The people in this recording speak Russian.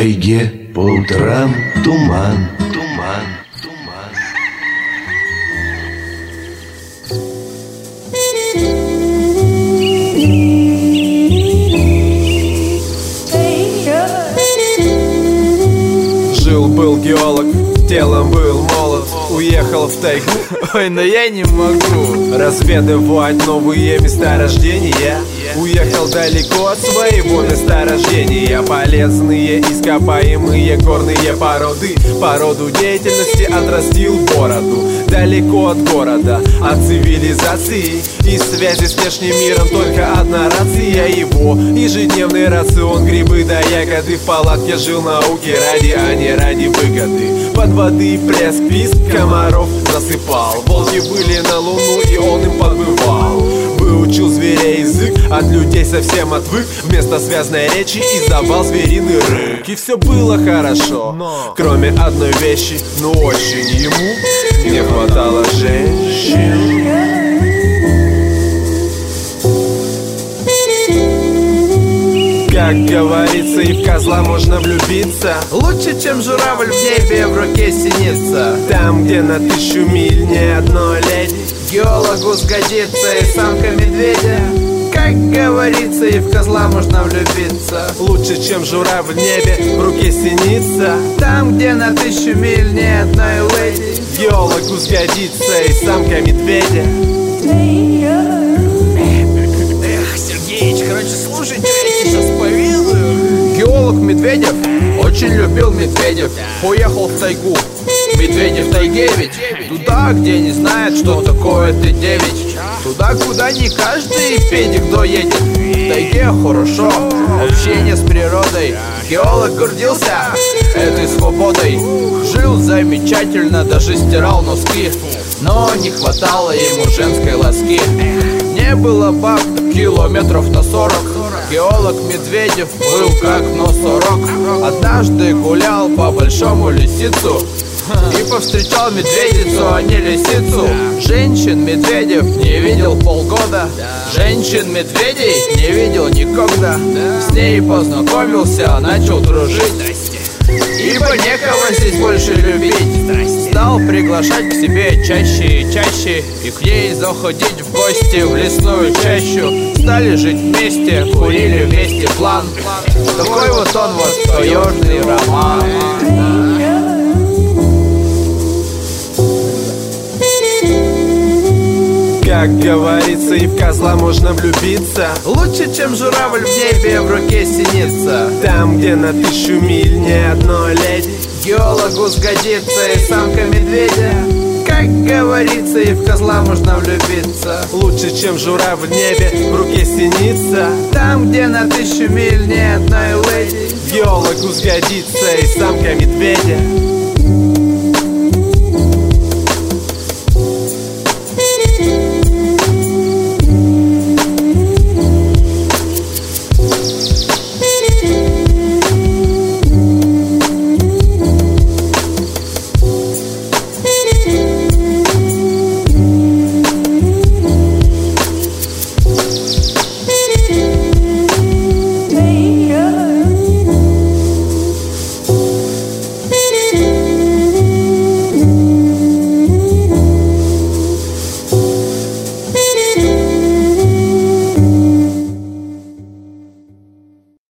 тайге по утрам туман, туман, туман. Жил-был геолог, телом был молод, уехал в тайгу. Ой, но я не могу разведывать новые места рождения. Уехал далеко от своего места рождения. Полезные ископаемые горные породы, породу деятельности отрастил бороду. Далеко от города, от цивилизации и связи с внешним миром только одна рация. Его ежедневный рацион, грибы да ягоды. В палатке жил науки ради, а не ради выгоды. Под воды плеск, писк комаров засыпал. Волки были на луну, и он им подбывал. Выучил зверей язык, от людей совсем отвык. Вместо связной речи издавал звериный рык. И все было хорошо, кроме одной вещи. Но очень ему не хватало женщин. Как говорится, и в козла можно влюбиться. Лучше, чем журавль в небе, в руке синица. Там, где на 1000 миль не одной леди, геологу сгодится и самка медведя. Как говорится, и в козла можно влюбиться. Лучше, чем журавль в небе, в руке синица. Там, где на 1000 миль не одной леди, геологу сгодится и самка медведя. Эх, Сергеич, короче, слушайте, я тебе сейчас поведаю. Геолог Медведев очень любил медведев. Уехал в тайгу. Медведи в тайге ведь туда, где не знает, что такое Т9. Туда, куда не каждый педик доедет. В тайге хорошо, общение с природой. Геолог гордился этой свободой. Жил замечательно, даже стирал носки. Но не хватало ему женской ласки. Не было баб километров на 40. Геолог Медведев был как носорог. Однажды гулял по большому лисицу и повстречал медведицу, а не лисицу. Женщин Медведев не видел полгода. Женщин-медведей не видел никогда. С ней познакомился, начал дружить. Ибо некого здесь больше любить. Стал приглашать к себе чаще и чаще, и к ней заходить в гости в лесную чащу. Стали жить вместе, курили вместе план. Такой вот он вот таежный роман. Как говорится, и в козла можно влюбиться. Лучше, чем журавль в небе, в руке синица. Там, где на 1000 миль не одной леди, геологу сгодится и самка медведя. Как говорится, и в козла можно влюбиться. Лучше, чем журавль в небе, в руке синица. Там, где на 1000 миль не одной леди, геологу сгодится и самка медведя.